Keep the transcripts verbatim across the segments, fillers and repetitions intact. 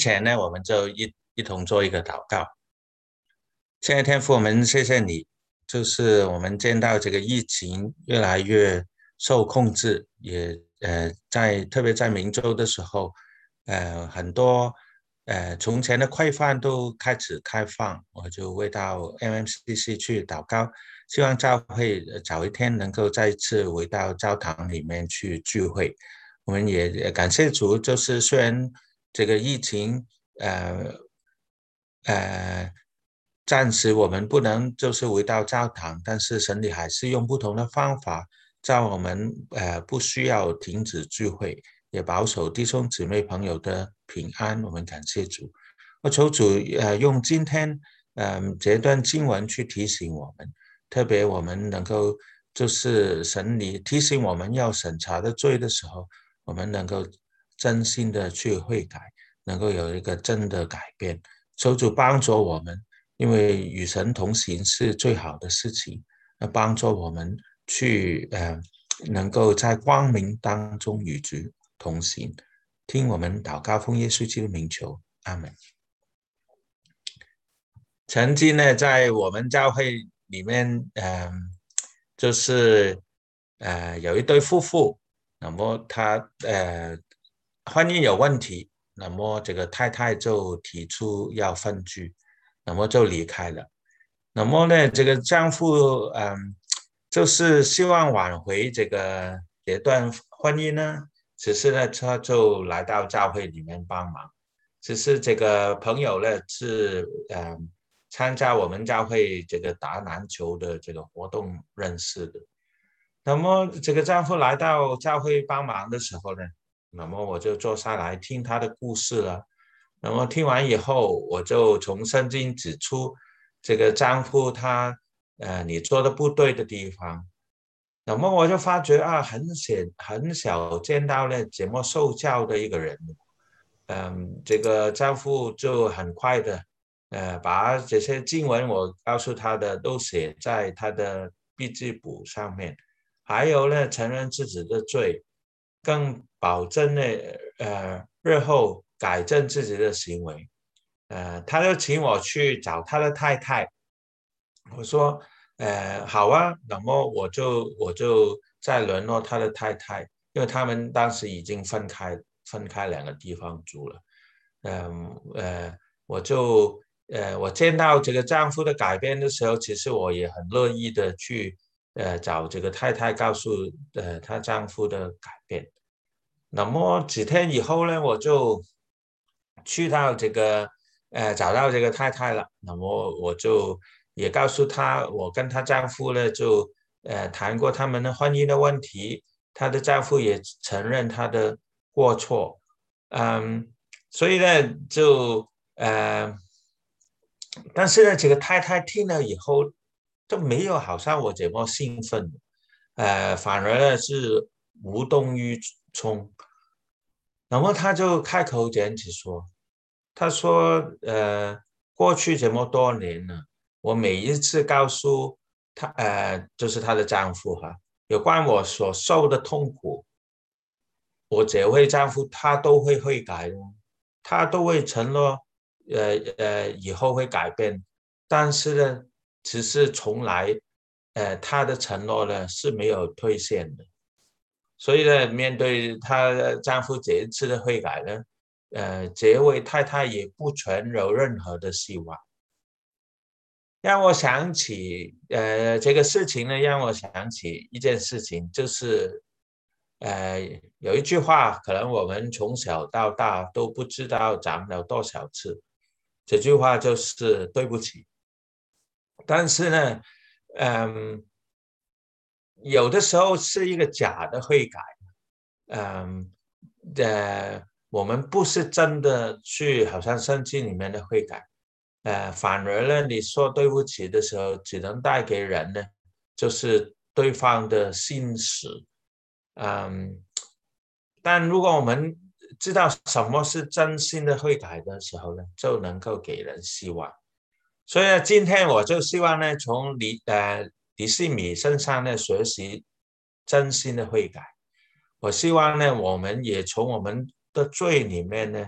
前呢，我们就一一同做一个祷告。现在天父，我们谢谢你，就是我们见到这个疫情越来越受控制，也呃在特别在明州的时候，呃很多呃从前的规范都开始开放，我就为到 M M C C 去祷告，希望教会早一天能够再一次回到教堂里面去聚会。我们也感谢主，就是虽然这个疫情呃呃，暂时我们不能就是回到教堂，但是神里还是用不同的方法，叫我们呃不需要停止聚会，也保守弟兄姊妹朋友的平安。我们感谢主，我求主呃用今天嗯、呃、这段经文去提醒我们，特别我们能够就是神里提醒我们要审查的罪的时候，我们能够真心的去悔改，能够有一个真的改变。求主帮助我们，因为与神同行是最好的事情，那帮助我们去呃，能够在光明当中与主同行。听我们祷告，奉耶稣基督名求，阿门。曾经呢，在我们教会里面，嗯、呃，就是呃有一对夫妇，那么他呃婚姻有问题，那么这个太太就提出要分居，那么就离开了。那么呢，这个丈夫嗯、呃，就是希望挽回这个这段婚姻呢，只是呢他就来到教会里面帮忙。只是这个朋友呢是呃参加我们教会这个打篮球的这个活动认识的。那么这个丈夫来到教会帮忙的时候呢，那么我就坐下来听他的故事了。那么听完以后，我就从圣经指出这个丈夫他呃你做的不对的地方。那么我就发觉啊，很显很少见到呢这么受教的一个人。嗯，这个丈夫就很快的，呃，把这些经文我告诉他的都写在他的笔记簿上面，还有呢，承认自己的罪，更保证呢，呃，日后改正自己的行为。呃，他就请我去找他的太太，我说，呃，好啊，那么我就我就再联络他的太太，因为他们当时已经分开分开两个地方住了。嗯呃，我就呃，我见到这个丈夫的改变的时候，其实我也很乐意的去呃找这个太太告诉呃她丈夫的改变。那么几天以后呢，我就去到这个呃找到这个太太了。那么我就也告诉她，我跟她丈夫呢就呃谈过他们的婚姻的问题，她的丈夫也承认他的过错。嗯，所以呢就呃，但是呢这个太太听了以后都没有好像我这么兴奋，呃，反而呢是无动于衷。然后他就开口讲起说，他说，呃，过去这么多年了，我每一次告诉他，呃，就是她的丈夫哈，有关我所受的痛苦，我这位丈夫他都会会改的，他都会承诺，呃呃，以后会改变，但是呢，只是从来，呃，他的承诺呢是没有兑现的。所以呢，面对她丈夫这一次的悔改呢，呃，这位太太也不存有任何的希望。让我想起，呃，这个事情呢，让我想起一件事情，就是，呃，有一句话，可能我们从小到大都不知道讲了多少次，这句话就是对不起。但是呢，嗯，有的时候是一个假的悔改。嗯，呃，我们不是真的去好像圣经里面的悔改，呃，反而呢，你说对不起的时候，只能带给人呢，就是对方的心死。嗯，但如果我们知道什么是真心的悔改的时候呢，就能够给人希望。所以呢，今天我就希望呢，从李呃李世米身上呢学习真心的悔改。我希望呢，我们也从我们的罪里面呢，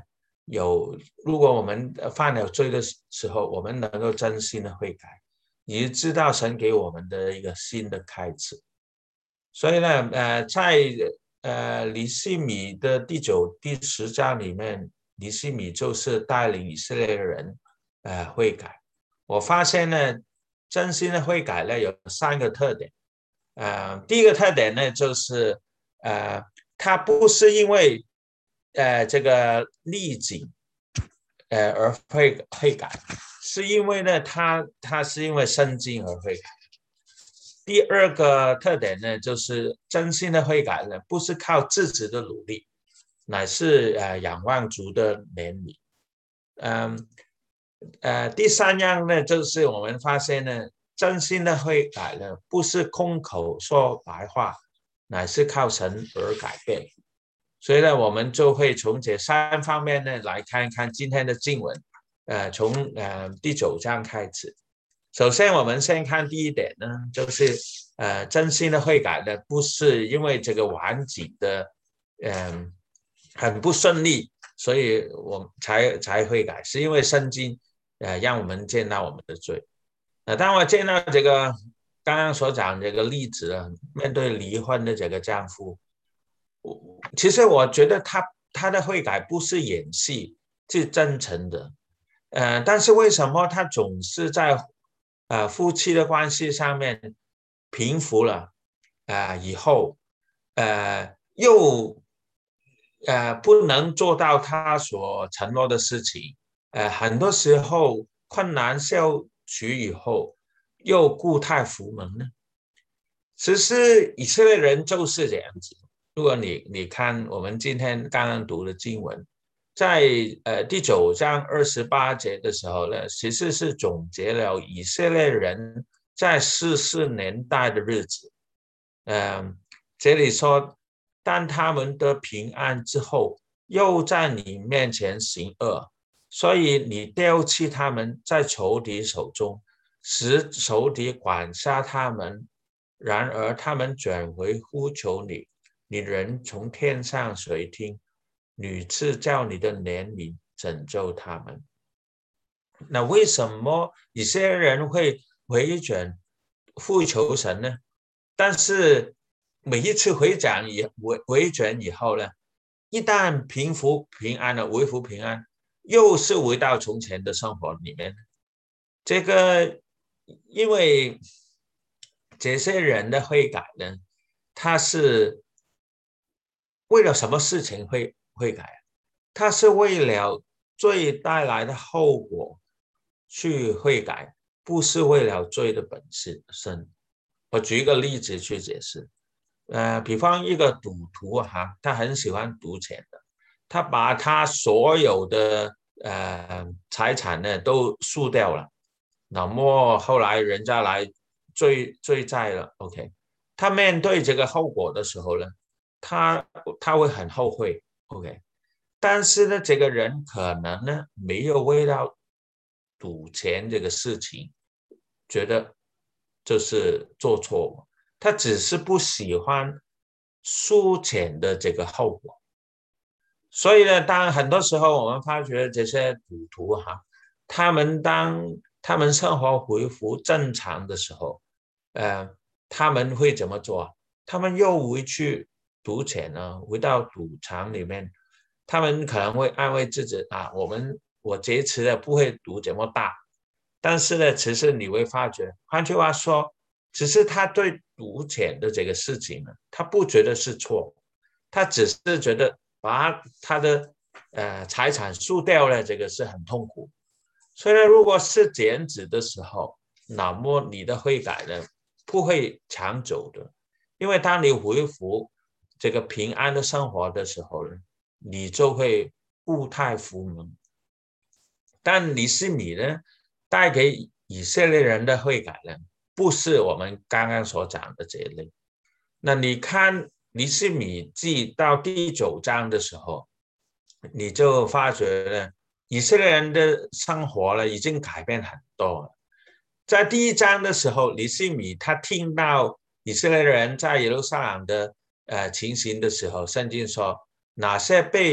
有，如果我们犯了罪的时候，我们能够真心的悔改，你知道神给我们的一个新的开始。所以呢，呃，在呃尼希米的第九、第十章里面，尼希米就是带领以色列人呃悔改。我发现呢，真心的悔改呢有三个特点。呃，第一个特点呢就是呃，他不是因为呃这个逆境呃而悔悔改，是因为呢他他是因为圣经而悔改。第二个特点呢，就是真心的悔改呢，不是靠自己的努力，乃是呃仰望主的怜悯。嗯呃，第三样呢，就是我们发现呢，真心的悔改呢，不是空口说白话，乃是靠神而改变。所以呢，我们就会从这三方面呢来看一看今天的经文。呃，从呃第九章开始。首先，我们先看第一点呢，就是呃，真心的悔改呢，不是因为这个环境的嗯、呃、很不顺利，所以我才才悔改，是因为圣经呃让我们见到我们的罪。那当我见到这个刚刚所讲这个例子啊，面对离婚的这个丈夫，其实我觉得他他的悔改不是演戏，是真诚的。呃，但是为什么他总是在呃夫妻的关系上面平复了啊、呃、以后，呃又呃不能做到他所承诺的事情，呃很多时候困难消除以后又故态复萌呢？其实以色列人就是这样子。如果你你看我们今天刚刚读的经文，在呃第九章二十八节的时候呢，其实是总结了以色列人在四四年代的日子。嗯、呃，这里说，当他们得平安之后，又在你面前行恶，所以你丢弃他们在仇敌手中，使仇敌管辖他们。然而他们转回呼求你，你人从天上垂听，屡次叫你的怜悯拯救他们。那为什么一些人会回转呼求神呢？但是每一次回转以回回转以后呢，一旦平复平安了，恢复平安，又是回到从前的生活里面。这个因为这些人的悔改呢，他是为了什么事情会悔改？他是为了罪带来的后果去悔改，不是为了罪的本身。我举一个例子去解释。呃，比方一个赌徒哈，他很喜欢赌钱的，他把他所有的呃财产呢都输掉了，那么后来人家来追追债了 ，OK，他面对这个后果的时候呢，他他会很后悔 ，OK，但是呢，这个人可能呢没有为了赌钱这个事情觉得就是做错，他只是不喜欢输钱的这个后果。所以呢，当很多时候我们发觉这些赌徒哈，他们当他们生活恢复正常的时候，呃，他们会怎么做？他们又回去赌钱呢，回到赌场里面，他们可能会安慰自己啊，我们我这次呢不会赌这么大，但是呢，其实你会发觉，换句话说，只是他对赌钱的这个事情呢，他不觉得是错，他只是觉得把他的呃财产输掉了，这个是很痛苦。所以呢，如果是这样子的时候，那么你的悔改呢不会长久的，因为当你恢复这个平安的生活的时候呢，你就会故态复萌。但你是你呢，带给以色列人的悔改呢，不是我们刚刚所讲的这一类。那你看尼希米记到第九章的时候，你就发觉呢，以色列人的生活呢已经改变很多了。在第一章的时候，尼希米他听到以色列人在耶路撒冷的呃情形的时候，圣经说，哪些被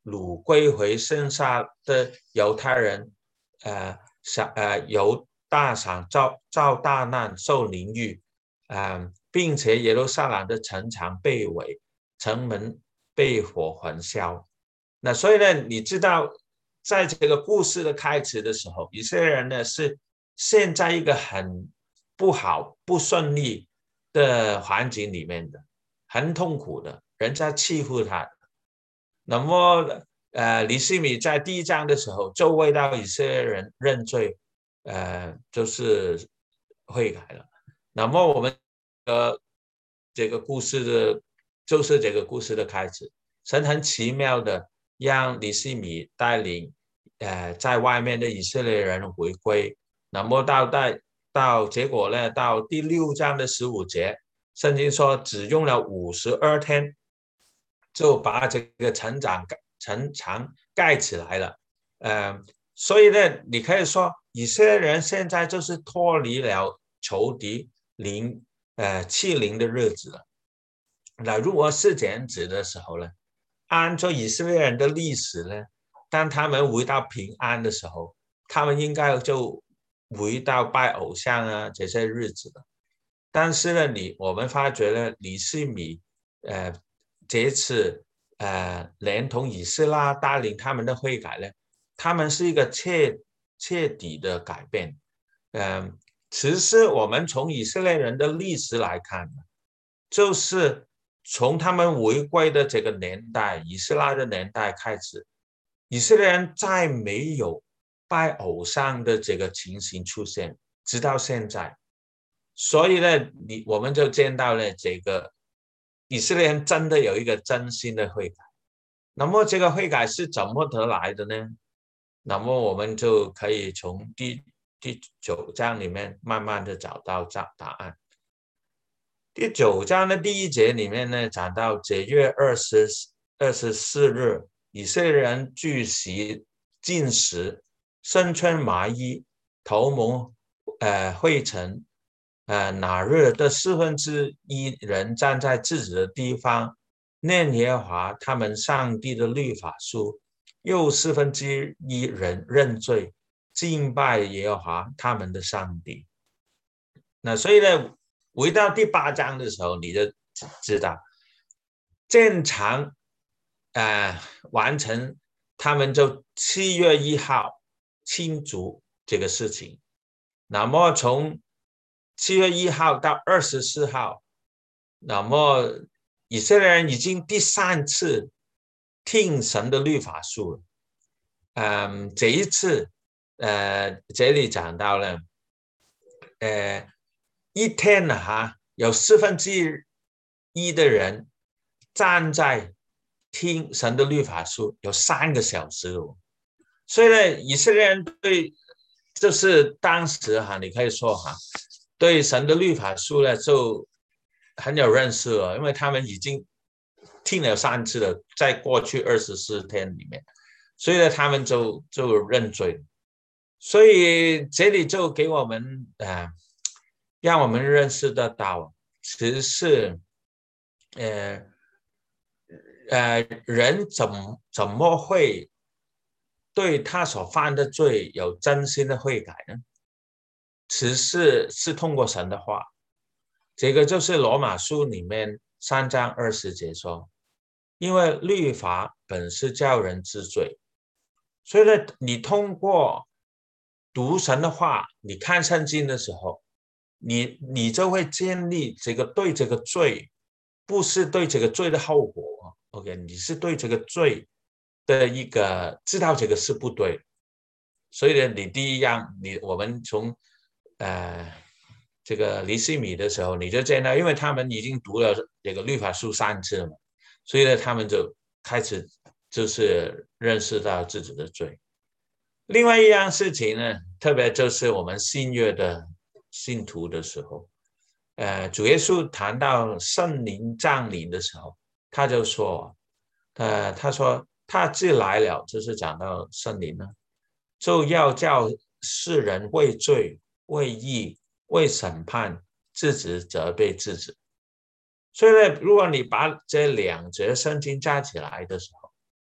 掳归回剩下的犹太人，呃，呃犹大赏遭遭大难，受凌辱，呃，并且耶路撒冷的城墙被毁，城门被火焚烧。那所以呢，你知道，在这个故事的开始的时候，以色列人呢是陷在一个很不好、不顺利的环境里面的，很痛苦的，人家欺负他。那么，呃，尼希米在第一章的时候就为到以色列人认罪，呃，就是悔改了。那么我们呃这个故事的，就是这个故事的开始。神很奇妙的让尼希米带领呃在外面的以色列人回归。那么到到到结果呢，到第六章的十五节，圣经说只用了五十二天，就把这个城长城墙盖起来了。呃，所以呢，你可以说以色列人现在就是脱离了仇敌临呃欺凌的日子了。那如果是这样子的时候呢，按照以色列人的历史呢，当他们回到平安的时候，他们应该就回到拜偶像啊这些日子了。但是呢，你我们发觉呢，尼希米呃这次呃连同以斯拉带领他们的会改呢，他们是一个彻彻底的改变。嗯、呃，其实我们从以色列人的历史来看，就是从他们回归的这个年代，以斯拉的年代开始，以色列人再没有拜偶像的这个情形出现，直到现在。所以呢，你我们就见到了这个以色列人真的有一个真心的悔改。那么这个悔改是怎么得来的呢？那么我们就可以从第第九章里面慢慢的找到答案。第九章的第一节里面呢，讲到这月二十二十四日，以色列人聚集进食，身穿麻衣，头蒙呃灰尘，呃哪日的四分之一人站在自己的地方，念耶和华他们上帝的律法书，又四分之一人认罪，敬拜耶和华他们的上帝。那所以呢，回到第八章的时候，你就知道正常呃完成，他们就七月一号庆祝这个事情。那么从七月一号到二十四号，那么以色列人已经第三次听神的律法书了。嗯，这一次，呃，这里讲到了，呃，一天呢，哈，有四分之一的人站在听神的律法书，有三个小时哦。所以呢，以色列人对，就是当时哈，你可以说哈，对神的律法书呢就很有认识了，因为他们已经听了三次了，在过去二十四天里面，所以呢，他们就就认罪。所以这里就给我们呃，让我们认识得到，其实是呃呃人怎么怎么会对他所犯的罪有真心的悔改呢？其实是通过神的话，这个就是罗马书里面三章二十节说，因为律法本是叫人知罪，所以呢，你通过读神的话，你看圣经的时候，你你就会建立这个对这个罪，不是对这个罪的后果 ，OK， 你是对这个罪的一个知道这个是不对，所以呢，你第一样，你我们从呃这个尼希米的时候，你就见到，因为他们已经读了这个律法书三次了嘛，所以呢，他们就开始就是认识到自己的罪。另外一样事情呢，特别就是我们新约的信徒的时候，呃，主耶稣谈到圣灵降临的时候，他就说，呃，他说他既来了，就是讲到圣灵呢，就要叫世人为罪、为义、为审判，自己责备自己。所以呢，如果你把这两节圣经加起来的时候，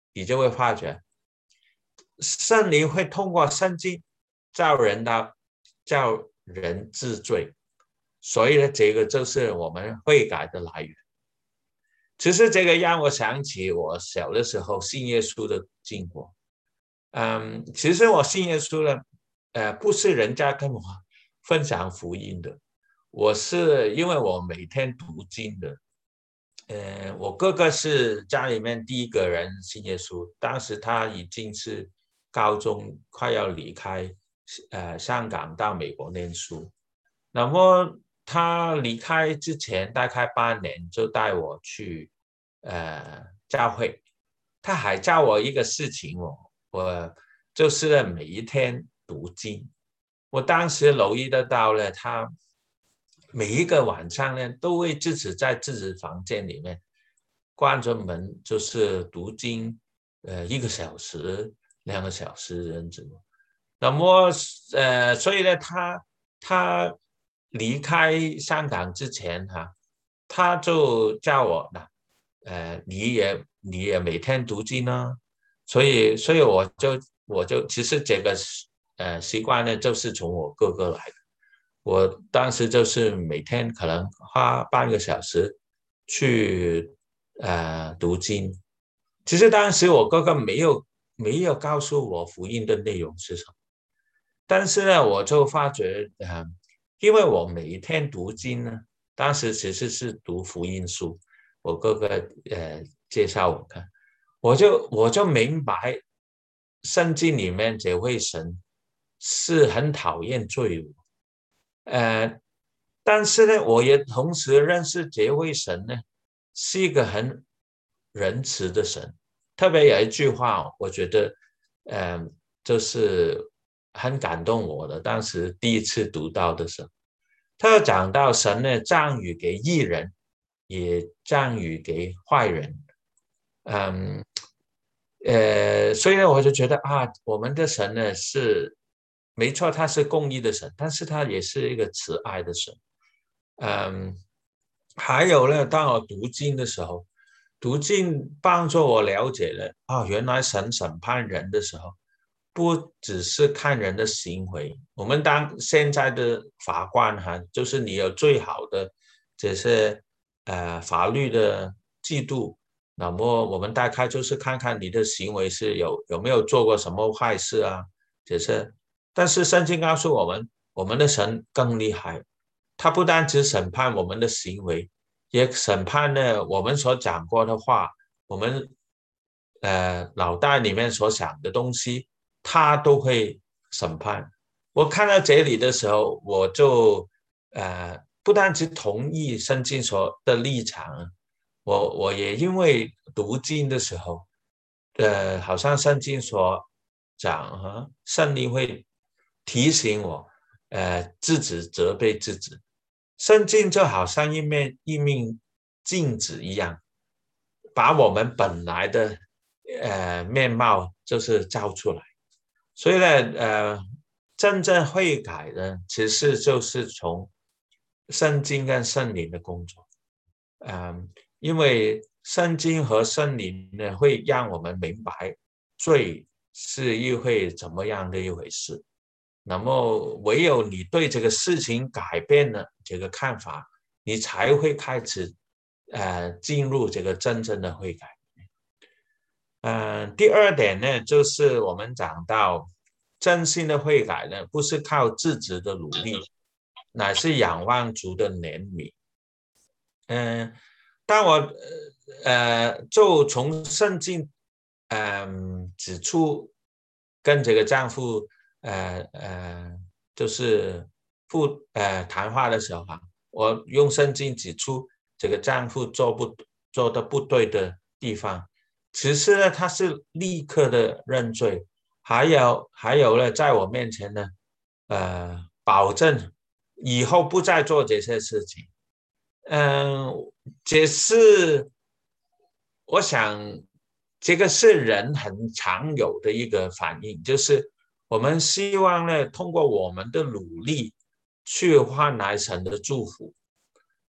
你就会发觉圣灵会通过圣经叫人到叫人治罪，所以呢，这个就是我们悔改的来源。其实这个让我想起我小的时候信耶稣的经过。嗯，其实我信耶稣呢，呃，不是人家跟我分享福音的，我是因为我每天读经的。呃，我哥哥是家里面第一个人信耶稣，当时他已经是高中快要离开呃香港到美国念书。那么他离开之前大概八年就带我去呃教会，他还教我一个事情哦，我就是每一天读经。我当时留意得到了，他每一个晚上呢，都会自己在自己房间里面关着门，就是读经，呃，一个小时、两个小时这样子。那么，呃，所以呢，他他离开香港之前哈、啊，他就叫我那，呃，你也你也每天读经呢，所以所以我就我就其实这个呃习惯呢，就是从我哥哥来的。我当时就是每天可能花半个小时去呃读经。其实当时我哥哥没有没有告诉我福音的内容是什么，但是呢，我就发觉，呃，因为我每一天读经呢，当时其实是读福音书，我哥哥呃介绍我看，我就我就明白，圣经里面这位神是很讨厌罪恶。呃，但是呢，我也同时认识这位神呢，是一个很仁慈的神。特别有一句话，我觉得，嗯、呃，就是很感动我的。当时第一次读到的时候，他讲到神呢，降雨给义人，也降雨给坏人。嗯，呃，所以呢，我就觉得啊，我们的神呢是没错，他是公义的神，但是他也是一个慈爱的神。嗯，还有呢，当我读经的时候，读经帮助我了解了啊，原来神审判人的时候，不只是看人的行为。我们当现在的法官哈，就是你有最好的这些呃法律的制度。那么我们大概就是看看你的行为是有有没有做过什么坏事啊，这些。但是圣经告诉我们，我们的神更厉害，他不单只审判我们的行为，也审判了我们所讲过的话，我们呃脑袋里面所想的东西，他都会审判。我看到这里的时候，我就呃不单只同意圣经所的立场，我我也因为读经的时候，呃，好像圣经所讲哈，圣灵会提醒我，呃，制止责备自己。圣经就好像一面一面镜子一样，把我们本来的呃面貌就是照出来。所以呢，呃，真正会改的，其实就是从圣经跟圣灵的工作。嗯，因为圣经和圣灵呢，会让我们明白罪是一会怎么样的一回事。那么，唯有你对这个事情改变了这个看法，你才会开始呃进入这个真正的悔改。嗯、呃，第二点呢，就是我们讲到真心的悔改呢，不是靠自己的努力，乃是仰望主的怜悯。嗯、呃，当我呃就从圣经嗯、呃、指出跟这个丈夫呃呃就是父呃谈话的时候哈，我用圣经指出这个丈夫做不做的不对的地方，其实呢他是立刻的认罪，还有还有呢在我面前呢呃保证以后不再做这些事情。嗯，这是我想，这个是人很常有的一个反应，就是我们希望呢，通过我们的努力去换来神的祝福。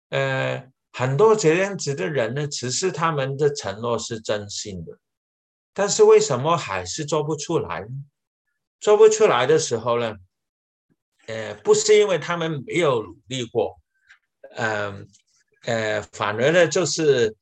呃，很多这样子的人呢，其实他们的承诺是真心的， 但是为什么还是做不出来呢？做不出来的时候呢，呃，不是因为他们没有努力过，呃呃，反而呢，就是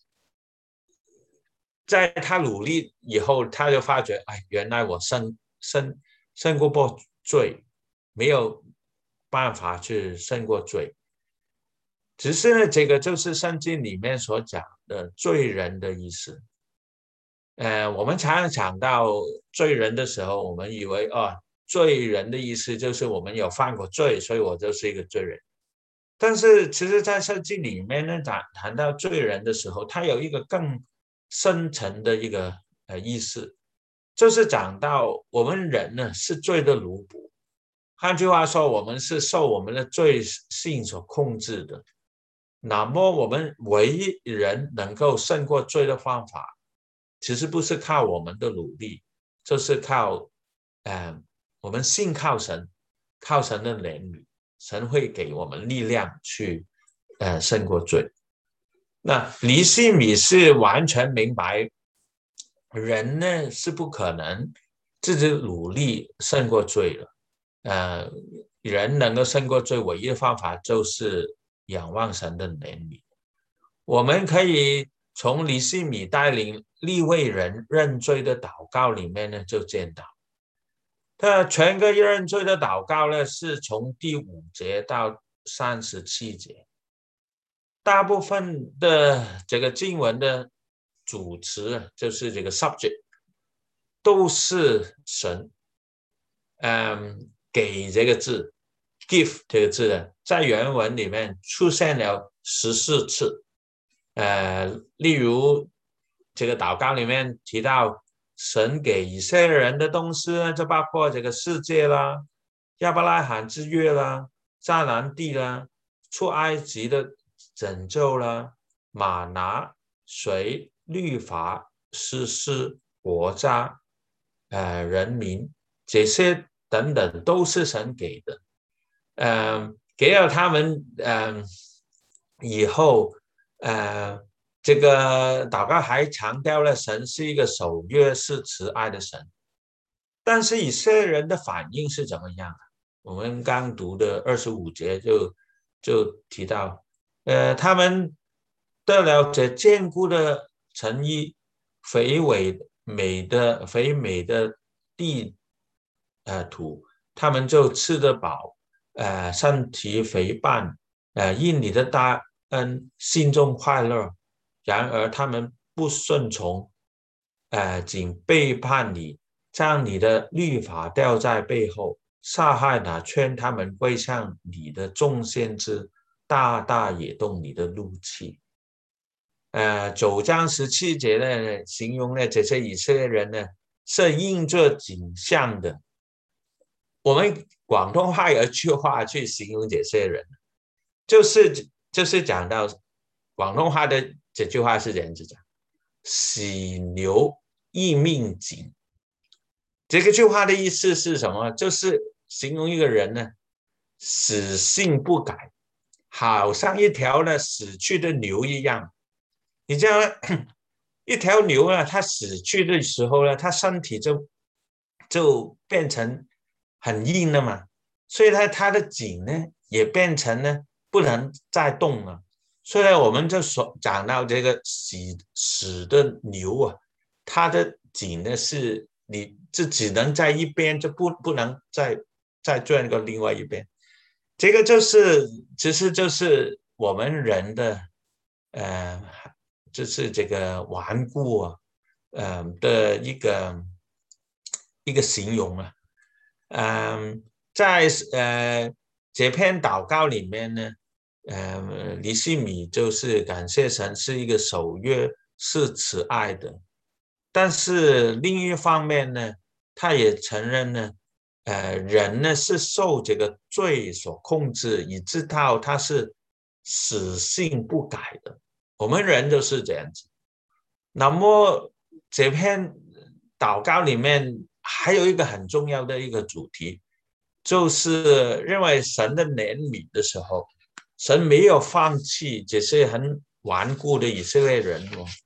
在他努力以后，他就发觉，哎，原来我胜胜胜过过罪，没有办法去胜过罪。只是呢，这个就是圣经里面所讲的罪人的意思。呃，我们常常讲到罪人的时候，我们以为哦，罪人的意思就是我们有犯过罪，所以我就是一个罪人。但是其实，在圣经里面呢，谈谈到罪人的时候，他有一个更深层的一个呃意思，就是讲到我们人呢是罪的奴仆。换句话说，我们是受我们的罪性所控制的。那么，我们唯一人能够胜过罪的方法，其实不是靠我们的努力，就是靠，呃，我们信靠神，靠神的怜悯，神会给我们力量去，呃，胜过罪。那尼西米是完全明白，人呢是不可能自己努力胜过罪了。呃，人能够胜过罪，唯一的方法就是仰望神的怜悯。我们可以从尼西米带领利未人认罪的祷告里面呢，就见到他全个认罪的祷告呢，是从第五节到三十七节，大部分的这个经文的主词就是这个 subject 都是神，嗯，给这个字 give 这个字呢，在原文里面出现了十四次。呃，例如这个祷告里面提到神给以色列人的东西呢，就包括这个世界啦、亚伯拉罕之约啦、迦南地啦、出埃及的拯救啦、玛拿、水、律法、诗诗、国家、呃人民，这些等等都是神给的。呃，给了他们，呃，以后，呃，这个祷告还强调了神是一个守约是慈爱的神。但是以色列人的反应是怎么样？我们刚读的二十五节就就提到，呃，他们得了这坚固的诚意，肥伟美的肥美的地，呃土，他们就吃得饱，呃，身体肥胖，呃，因你的大恩，心中快乐。然而他们不顺从，呃，仅背叛你，将你的律法掉在背后，杀害那劝他们归向你的众先知，大大也动你的怒气。呃，九章十七节呢，形容呢这些以色列人呢是应着景象的。我们广东话有一句话去形容这些人，就是就是讲到广东话的这句话是这样子讲：喜牛易命紧。这个句话的意思是什么？就是形容一个人呢，死性不改，好像一条呢死去的牛一样。你知道，一条牛呢，它死去的时候呢，它身体就就变成很硬了嘛，所以它它的颈呢也变成呢不能再动了。所以我们就说讲到这个死死的牛啊，它的颈呢是你就只能在一边，就不不能再再转过另外一边。这个就是其实就是我们人的呃，就是这个顽固啊，呃的一个一个形容啊。嗯，在呃这篇祷告里面呢，呃，尼西米就是感谢神是一个守约是慈爱的，但是另一方面呢，他也承认呢，呃，人呢是受这个罪所控制，以致到他是死性不改的。我们人就是这样子。那么这篇祷告里面还有一个很重要的一个主题，就是认为神的怜悯的时候，神没有放弃这些很顽固的以色列人哦，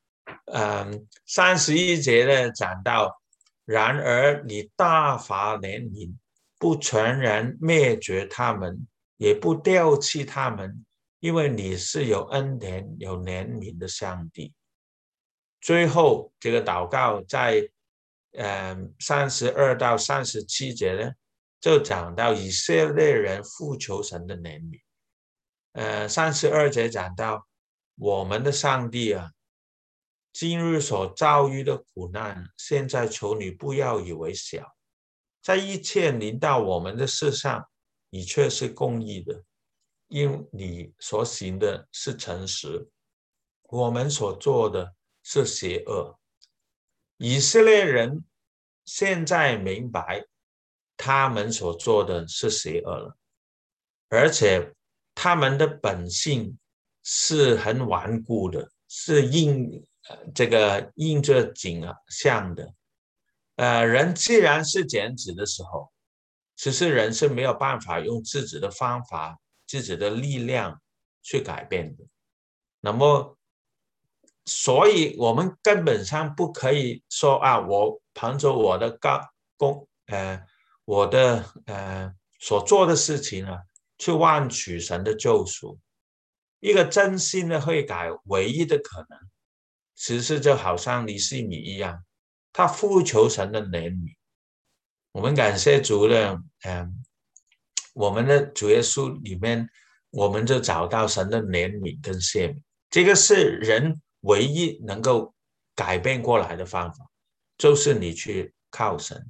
嗯，三十一节呢讲到，然而你大发怜悯，不全然灭绝他们，也不丢弃他们，因为你是有恩典、有怜悯的上帝。最后这个祷告在呃三十二到三十七节呢，就讲到以色列人呼求神的怜悯。呃，三十二节讲到我们的上帝啊，今日所遭遇的苦难，现在求你不要以为小，在一切临到我们的事上，你却是公义的，因你所行的是诚实，我们所做的是邪恶。以色列人现在明白他们所做的是邪恶了，而且他们的本性是很顽固的，是硬这个硬着颈项的。呃，人既然是减脂的时候，其实人是没有办法用自己的方法、自己的力量去改变的。那么，所以我们根本上不可以说啊，我凭着我的功，呃，我的呃所做的事情啊，去换取神的救赎。一个真心的悔改，唯一的可能，其实就好像尼西米一样，他呼求神的怜悯。我们感谢主呢，嗯，我们的主耶稣里面，我们就找到神的怜悯跟赦免，这个是人唯一能够改变过来的方法，就是你去靠神。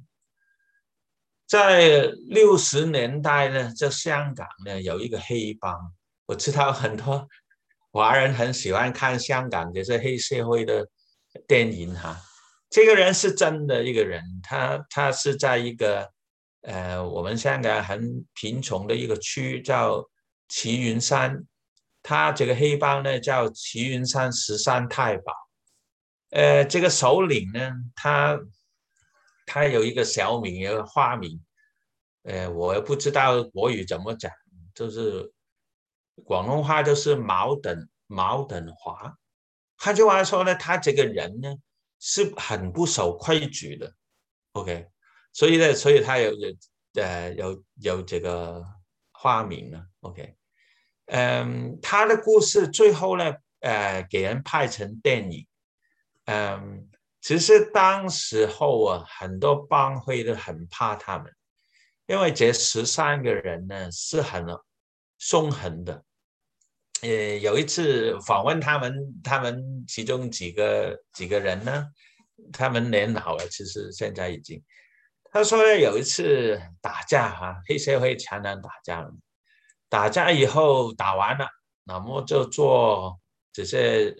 在六十年代呢，在香港呢有一个黑帮，我知道很多华人很喜欢看香港这些黑社会的电影哈。这个人是真的一个人，他他是在一个呃我们香港很贫穷的一个区叫齐云山，他这个黑帮呢叫齐云山十三太保。呃，这个首领呢，他他有一个小名，有一个花名，呃，我也不知道国语怎么讲，就是广东话就是毛等毛等华。换句话说呢，他这个人呢是很不守规矩的 ，OK，所以呢，所以他有有呃有有这个花名了 ，OK，嗯，他的故事最后呢，呃，给人拍成电影。嗯，其实当时候啊，很多帮会都很怕他们，因为这十三个人呢是很凶狠的。呃，有一次访问他们，他们其中几个几个人呢，他们年老了，其实现在已经。他说呢，有一次打架哈、啊，黑社会常常打架，打架以后打完了，那么就坐这些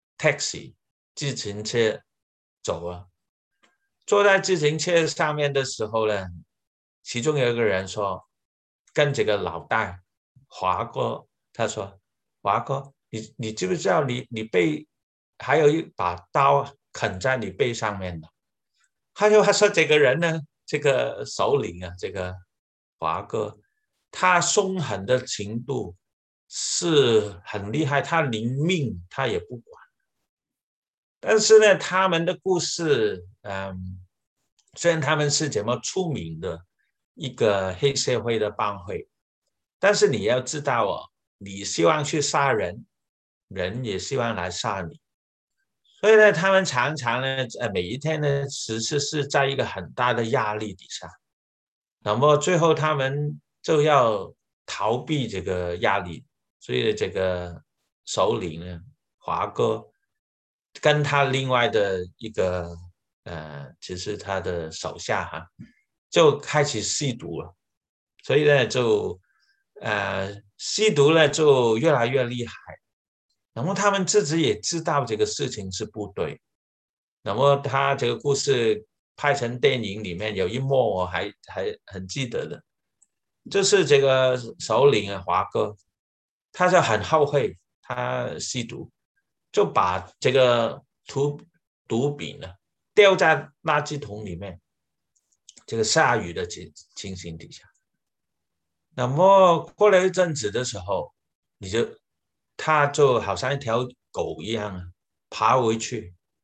taxi 自行车走了。坐在自行车上面的时候呢，其中有一个人说，跟这个老大华哥，他说：“华哥，你你知不知道你你背还有一把刀啃在你背上面的？”他就他说这个人呢，这个首领啊，这个华哥，他凶狠的程度是很厉害，他临命他也不管。但是呢，他们的故事，嗯，虽然他们是怎么出名的一个黑社会的帮会，但是你要知道哦，你希望去杀人，人也希望来杀你。所以呢，他们常常呢，呃，每一天呢，其实是在一个很大的压力底下。那么最后他们就要逃避这个压力，所以这个首领呢，华哥跟他另外的一个呃，其实他的手下哈，就开始吸毒了，所以呢，就呃吸毒呢就越来越厉害。然后他们自己也知道这个事情是不对，那么他这个故事拍成电影里面有一幕我还还很记得的，就是这个首领啊华哥，他就很后悔他吸毒，就把这个毒毒品呢掉在垃圾桶里面，这个下雨的情情形底下。那么过了一阵子的时候，你就他就好像一条狗一样爬回去，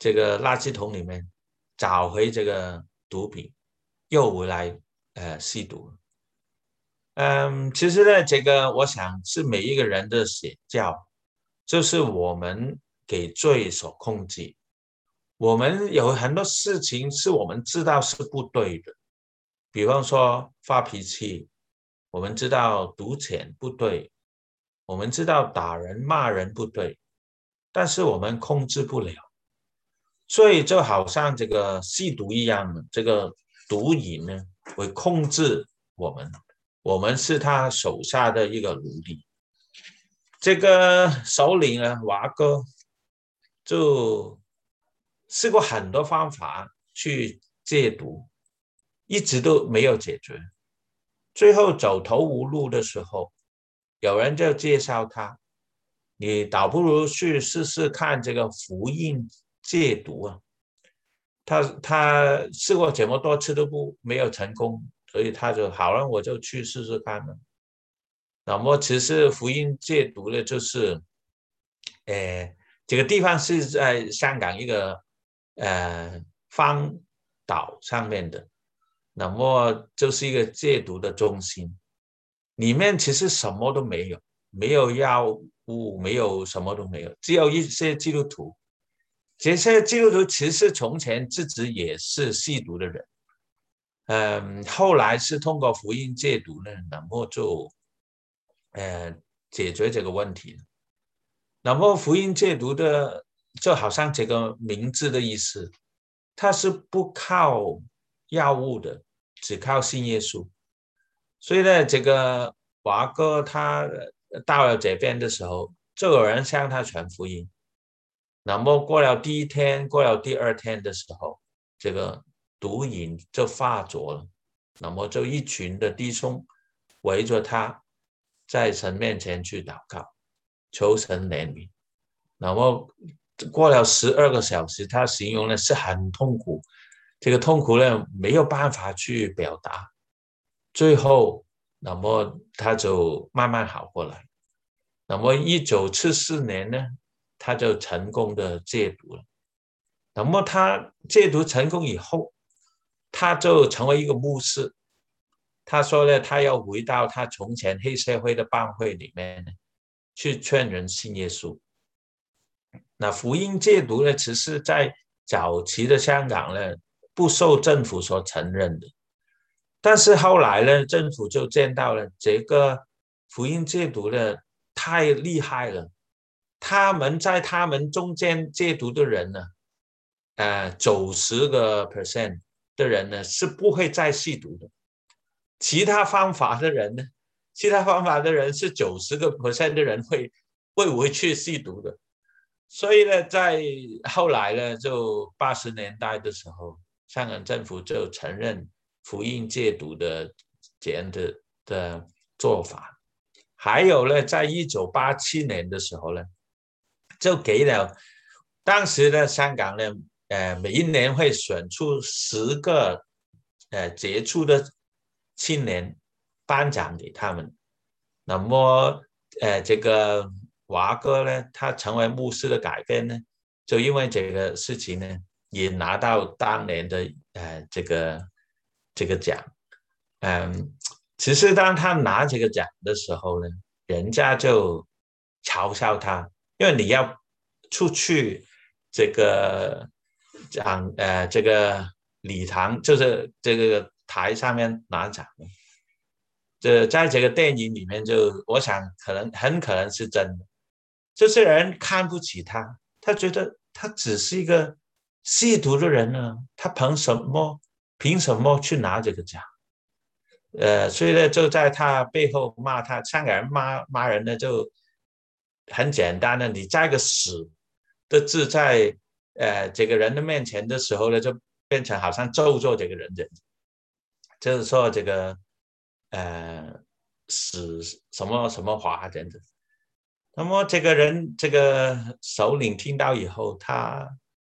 这个垃圾桶里面找回这个毒品，又回来呃吸毒。嗯，其实呢，这个我想是每一个人的写照，就是我们给罪所控制。我们有很多事情是我们知道是不对的，比方说发脾气，我们知道赌钱不对，我们知道打人骂人不对，但是我们控制不了。所以就好像这个吸毒一样的，这个毒瘾呢会控制我们，我们是他手下的一个奴隶。这个首领呢，华哥就试过很多方法去戒毒，一直都没有解决。最后走投无路的时候，有人就介绍他，你倒不如去试试看这个福音戒毒啊。他他试过这么多次都不没有成功，所以他就好了，我就去试试看了。那么其实福音戒毒呢，就是呃这个地方是在香港一个呃荒岛上面的，那么就是一个戒毒的中心，里面其实什么都没有，没有药物，没有什么都没有，只有一些基督徒。这些基督徒其实从前自己也是吸毒的人，嗯，后来是通过福音戒毒呢，那么就呃解决这个问题。那么福音戒毒的就好像这个名字的意思，它是不靠药物的，只靠信耶稣。所以呢，这个华哥他到了这边的时候，就有人向他传福音。那么过了第一天，过了第二天的时候，这个毒瘾就发作了。那么就一群的弟兄围着他，在神面前去祷告，求神怜悯。那么过了十二个小时，他形容的是很痛苦，这个痛苦呢没有办法去表达。最后，那么他就慢慢好过来。那么一九七四年呢，他就成功的戒毒了。那么他戒毒成功以后，他就成为一个牧师。他说呢，他要回到他从前黑社会的帮会里面去劝人信耶稣。那福音戒毒呢，其实在早期的香港呢，不受政府所承认的。但是后来呢，政府就见到了这个福音戒毒呢太厉害了，他们在他们中间戒毒的人呢，呃，九十个 percent 的人呢是不会再吸毒的，其他方法的人呢，其他方法的人是九十个 percent 的人会会回去吸毒的。所以呢，在后来呢，就八十年代的时候，香港政府就承认福音戒毒的这样的的做法。还有呢，在一九八七年的时候呢，就给了当时的香港呢，呃，每一年会选出十个呃杰出的青年颁奖给他们。那么，呃，这个华哥呢，他成为牧师的改变呢，就因为这个事情呢，也拿到当年的呃这个这个奖。嗯，其实当他拿这个奖的时候呢，人家就嘲笑他，因为你要出去这个讲呃这个礼堂，就是这个台上面拿奖。这在这个电影里面就，我想可能很可能是真的。这些人看不起他，他觉得他只是一个吸毒的人呢，他凭什么凭什么去拿这个奖？呃，所以呢，就在他背后骂他，香港人骂骂人呢，就很简单的，你加一个死的字在呃这个人的面前的时候呢，就变成好像咒咒这个人的，就是说这个呃死什么什么华这样子。那么这个人这个首领听到以后，他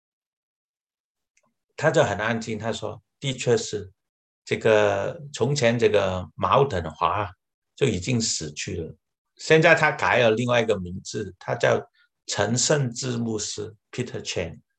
他就很安静，他说的确是这个从前这个毛等华就已经死去了，现在他改了另外一个名字，他叫陈胜之牧师 Peter Chan。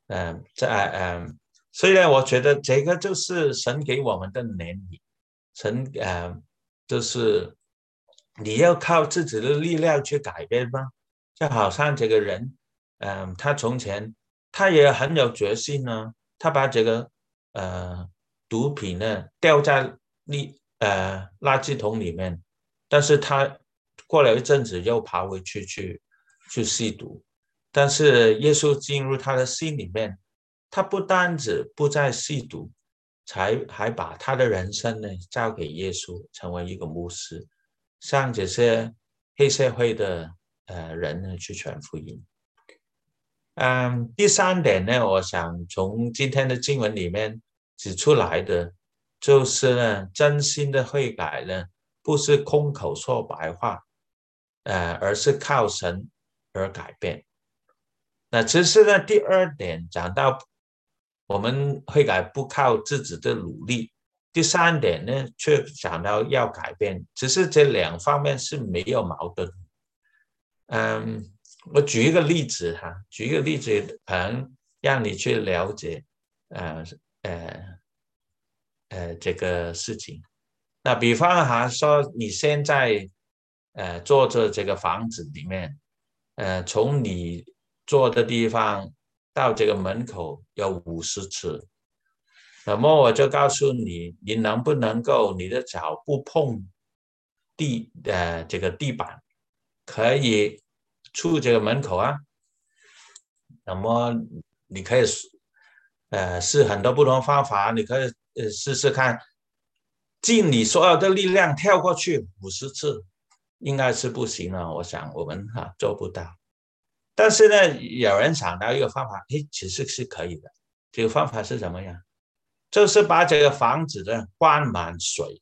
嗯，在嗯，所以呢，我觉得这个就是神给我们的怜悯，神呃，就是你要靠自己的力量去改变吗？就好像这个人，嗯、他从前他也很有决心呢，他把这个呃毒品呢掉在垃呃垃圾桶里面，但是他过了一阵子又爬回去去去吸毒，但是耶稣进入他的心里面，他不单止不再吸毒，才还把他的人生呢交给耶稣，成为一个牧师，向这些黑社会的呃人呢去传福音。嗯，第三点呢，我想从今天的经文里面指出来的，就是呢，真心的悔改呢，不是空口说白话，呃，而是靠神而改变。那其实呢，第二点讲到我们悔改不靠自己的努力，第三点呢，却讲到要改变，只是这两方面是没有矛盾。嗯，我举一个例子哈，举一个例子，可能让你去了解，呃呃呃这个事情。那比方哈说，你现在呃坐着这个房子里面，呃，从你坐的地方到这个门口有五十尺，那么我就告诉你，你能不能够你的脚不碰地呃这个地板，可以出这个门口啊？那么你可以呃试很多不同的方法，你可以呃试试看，尽你所有的力量跳过去五十次，应该是不行了。我想我们哈、啊、做不到。但是呢，有人想到一个方法，诶，其实是可以的。这个方法是怎么样？就是把这个房子呢灌满水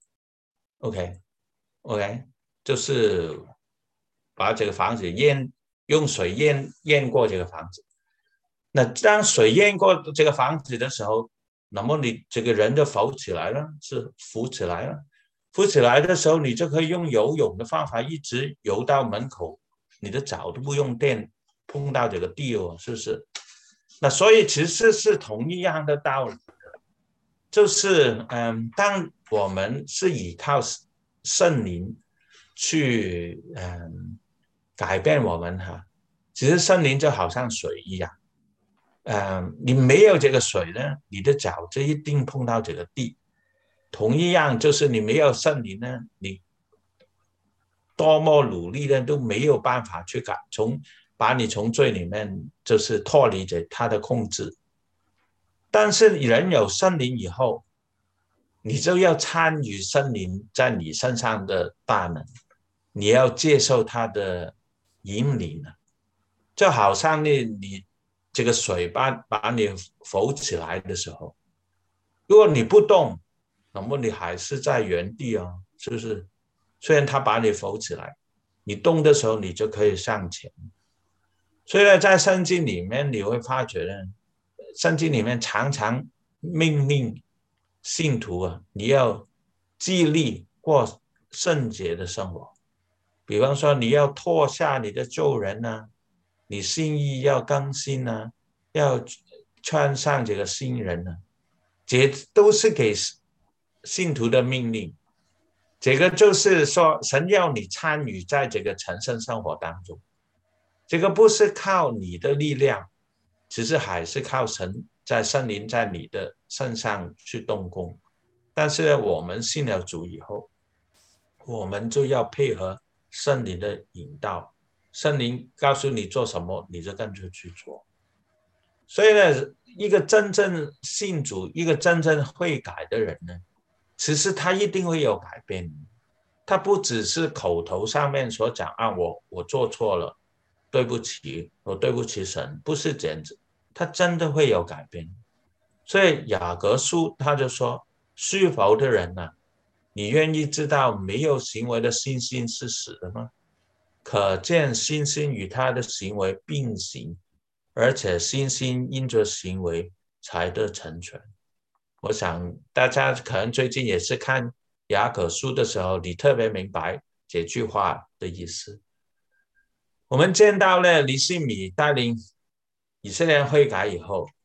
，OK OK，就是把这个房子淹，用水淹淹过这个房子。那当水淹过这个房子的时候，那么你这个人就浮起来了，是浮起来了。浮起来的时候，你就可以用游泳的方法一直游到门口，你的脚都不用垫碰到这个地哦，是不是？那所以其实是同一样的道理，就是嗯，当我们是依靠圣灵去嗯改变我们哈，其实圣灵就好像水一样。呃，你没有这个水呢，你的脚就一定碰到这个地。同一样，就是你没有圣灵呢，你多么努力呢，都没有办法去改从把你从罪里面就是脱离着他的控制。但是人有圣灵以后，你就要参与圣灵在你身上的大能，你要接受他的引领了。就好像你你这个水把把你浮起来的时候，如果你不动，那么你还是在原地哦，是不是？虽然它把你浮起来，你动的时候你就可以向前。所以呢，在圣经里面你会发觉呢，圣经里面常常命令信徒啊，你要激励过圣洁的生活。比方说，你要脱下你的旧人呢、啊，你心意要更新呢、啊，要穿上这个新人呢、啊，这都是给信徒的命令。这个就是说，神要你参与在这个成圣生活当中。这个不是靠你的力量，其实还是靠神在圣灵在你的身上去动工。但是我们信了主以后，我们就要配合圣灵的引导，圣灵告诉你做什么，你就跟着去做。所以呢，一个真正信主、一个真正会改的人呢，其实他一定会有改变。他不只是口头上面所讲啊，我我做错了，对不起，我对不起神，不是这样子，他真的会有改变。所以雅各书他就说，虚浮的人呢、啊，你愿意知道没有行为的信心是死的吗？可见信心与他的行为并行，而且信心因着行为才得成全。我想大家可能最近也是看雅各书的时候，你特别明白这句话的意思。我们见到呢，尼希米带领以色列人悔改以后，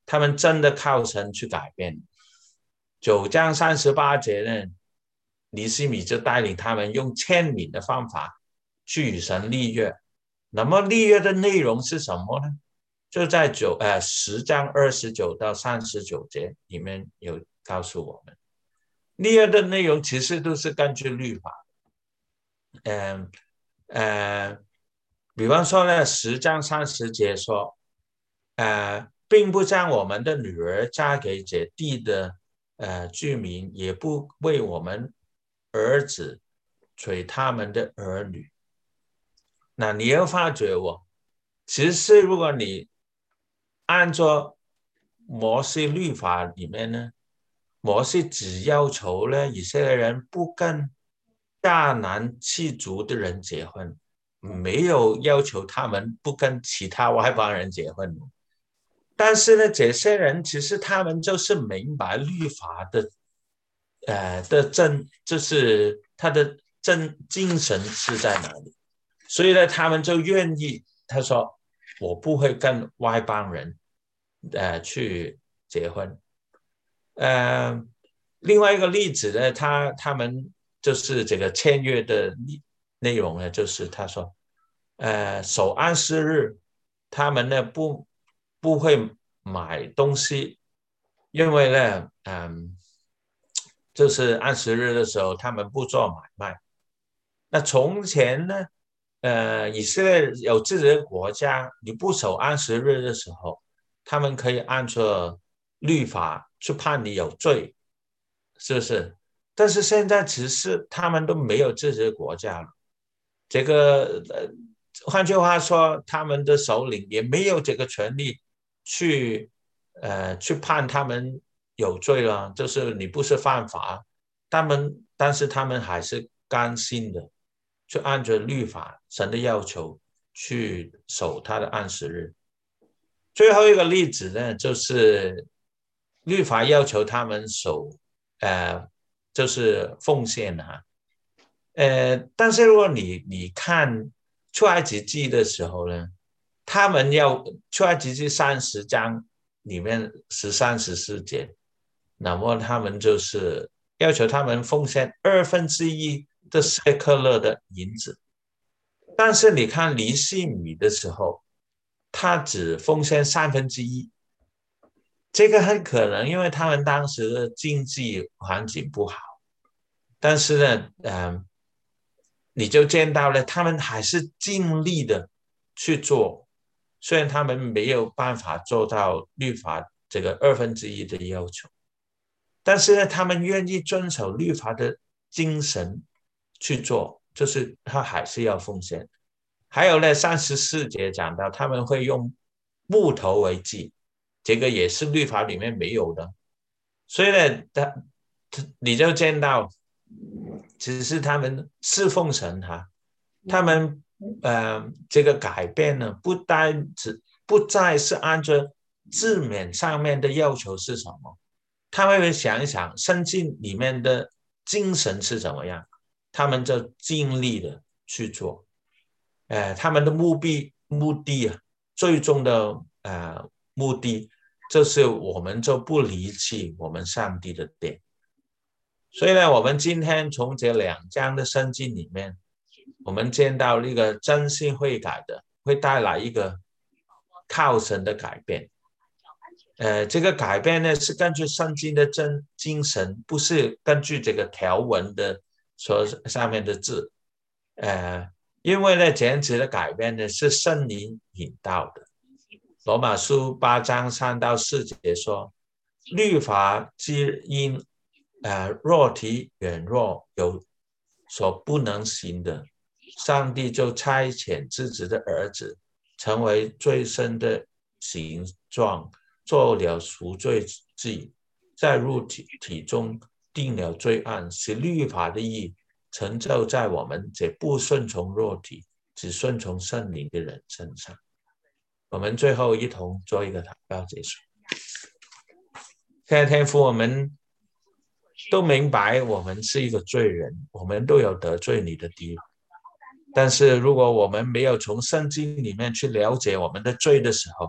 他们真的靠神去改变。九章三十八节呢，尼希米就带领他们用签名的方法去与神立约。那么立约的内容是什么呢？就在九呃十章二十九到三十九节里面有告诉我们，立约的内容其实都是根据律法。嗯呃，比方说呢，十章三十节说，呃，并不将我们的女儿嫁给这地的呃居民，也不为我们儿子娶他们的儿女。那你要发觉我，其实如果你按照摩西律法里面呢，摩西只要求呢以色列人不跟迦南七族的人结婚，没有要求他们不跟其他外邦人结婚。但是呢，这些人其实他们就是明白律法的，呃的真，就是他的真精神是在哪里，所以呢，他们就愿意，他说我不会跟外邦人，呃去结婚。呃，另外一个例子呢，他他们就是这个签约的内容呢，就是他说，呃，守安息日，他们呢不不会买东西，因为呢，嗯，就是安息日的时候，他们不做买卖。那从前呢，呃，以色列有自己的国家，你不守安息日的时候，他们可以按照律法去判你有罪，是不是？但是现在其实他们都没有自己的国家了，这个呃，换句话说，他们的首领也没有这个权利去呃去判他们有罪了，就是你不是犯法，他们但是他们还是甘心的去按照律法神的要求去守他的安息日。最后一个例子呢，就是律法要求他们守，呃，就是奉献哈、啊，呃，但是如果你你看出埃及记的时候呢，他们要出埃及记三十章里面十三十四节，那么他们就是要求他们奉献二分之一的舍克勒的银子，但是你看尼希米的时候，他只奉献三分之一。这个很可能因为他们当时的经济环境不好，但是呢，嗯、呃，你就见到了他们还是尽力的去做，虽然他们没有办法做到律法这个二分之一的要求，但是呢，他们愿意遵守律法的精神去做，就是他还是要奉献。还有呢，三十四节讲到他们会用木头为祭，这个也是律法里面没有的，所以呢，他你就见到，只是他们侍奉神哈，他们呃这个改变呢，不单只不再是按照字面上面的要求是什么，他们会想一想圣经里面的精神是怎么样，他们就尽力的去做。呃，他们的目的目的啊，最终的呃目的，就是我们就不离弃我们上帝的殿。所以呢，我们今天从这两章的圣经里面，我们见到一个真心悔改的，会带来一个靠神的改变。呃，这个改变呢是根据圣经的真精神，不是根据这个条文的所上面的字。呃，因为呢，这样子的改变呢是圣灵引导的。罗马书八章三到四节说，律法之因，呃，肉体软弱有所不能行的，上帝就差遣自己的儿子，成为最深的形状，做了赎罪祭，在肉体体中定了罪案，使律法的义成就在我们这不顺从肉体，只顺从圣灵的人身上。我们最后一同做一个祷告结束。现在天父，我们都明白我们是一个罪人，我们都有得罪你的地方。但是如果我们没有从圣经里面去了解我们的罪的时候，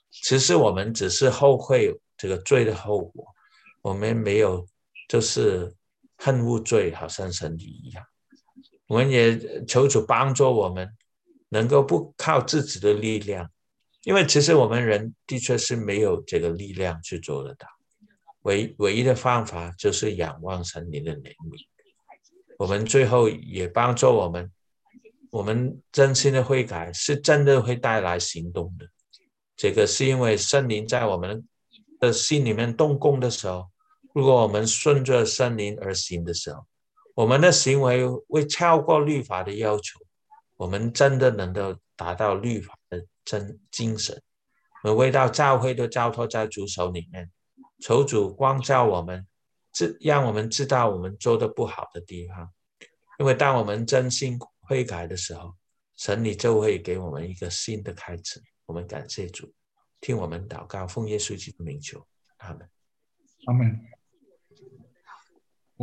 其实我们只是后悔这个罪的后果，我们没有就是恨恶罪，好像神一样。我们也求主帮助我们，能够不靠自己的力量，因为其实我们人的确是没有这个力量去做得到。唯唯一的方法就是仰望神灵的怜悯。我们最后也帮助我们，我们真心的悔改是真的会带来行动的。这个是因为圣灵在我们的心里面动工的时候，如果我们顺着圣灵而行的时候，我们的行为会超过律法的要求，我们真的能够达到律法的真精神。我们为到教会都交托在主手里面，求主光照我们，让我们知道我们做的不好的地方。因为当我们真心悔改的时候，神你就会给我们一个新的开始。我们感谢主，听我们祷告，奉耶稣基督名求，阿们。 阿们。